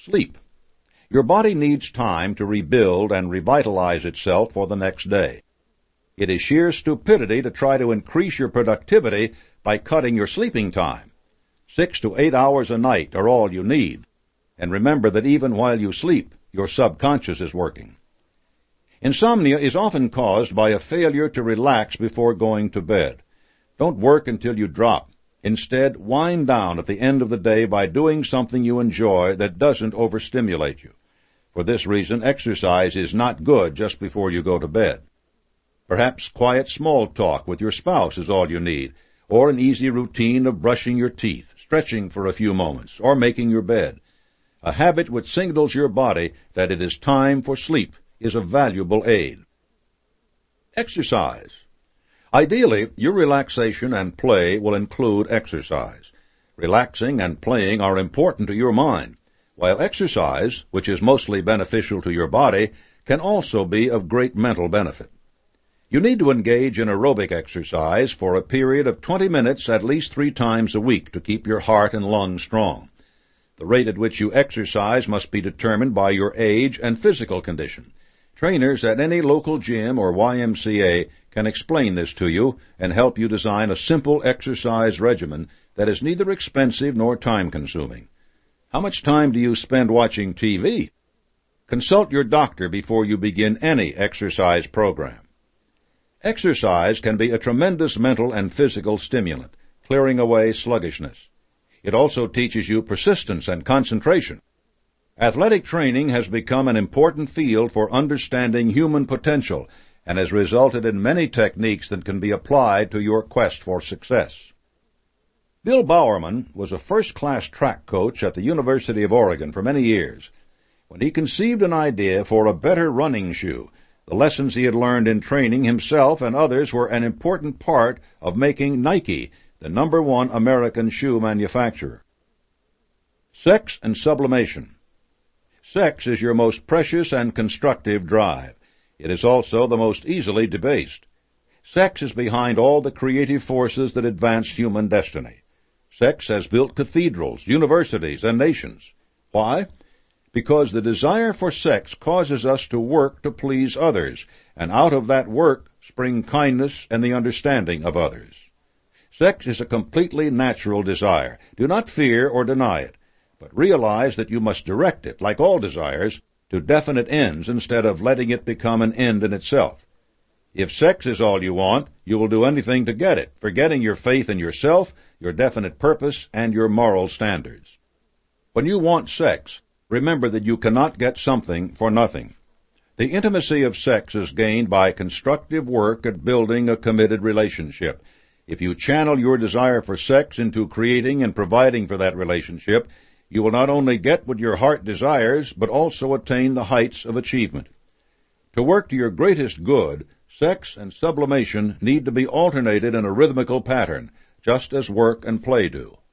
Sleep. Your body needs time to rebuild and revitalize itself for the next day. It is sheer stupidity to try to increase your productivity by cutting your sleeping time. 6 to 8 hours a night are all you need. And remember that even while you sleep, your subconscious is working. Insomnia is often caused by a failure to relax before going to bed. Don't work until you drop. Instead, wind down at the end of the day by doing something you enjoy that doesn't overstimulate you. For this reason, exercise is not good just before you go to bed. Perhaps quiet small talk with your spouse is all you need, or an easy routine of brushing your teeth, stretching for a few moments, or making your bed. A habit which signals your body that it is time for sleep is a valuable aid. Exercise. Ideally, your relaxation and play will include exercise. Relaxing and playing are important to your mind, while exercise, which is mostly beneficial to your body, can also be of great mental benefit. You need to engage in aerobic exercise for a period of 20 minutes at least 3 times a week to keep your heart and lungs strong. The rate at which you exercise must be determined by your age and physical condition. Trainers at any local gym or YMCA can explain this to you and help you design a simple exercise regimen that is neither expensive nor time-consuming. How much time do you spend watching TV? Consult your doctor before you begin any exercise program. Exercise can be a tremendous mental and physical stimulant, clearing away sluggishness. It also teaches you persistence and concentration. Athletic training has become an important field for understanding human potential and has resulted in many techniques that can be applied to your quest for success. Bill Bowerman was a first-class track coach at the University of Oregon for many years. When he conceived an idea for a better running shoe, the lessons he had learned in training himself and others were an important part of making Nike the #1 American shoe manufacturer. Sex and sublimation. Sex is your most precious and constructive drive. It is also the most easily debased. Sex is behind all the creative forces that advance human destiny. Sex has built cathedrals, universities, and nations. Why? Because the desire for sex causes us to work to please others, and out of that work spring kindness and the understanding of others. Sex is a completely natural desire. Do not fear or deny it, but realize that you must direct it, like all desires, to definite ends instead of letting it become an end in itself. If sex is all you want, you will do anything to get it, forgetting your faith in yourself, your definite purpose, and your moral standards. When you want sex, remember that you cannot get something for nothing. The intimacy of sex is gained by constructive work at building a committed relationship. If you channel your desire for sex into creating and providing for that relationship, you will not only get what your heart desires, but also attain the heights of achievement. To work to your greatest good, sex and sublimation need to be alternated in a rhythmical pattern, just as work and play do.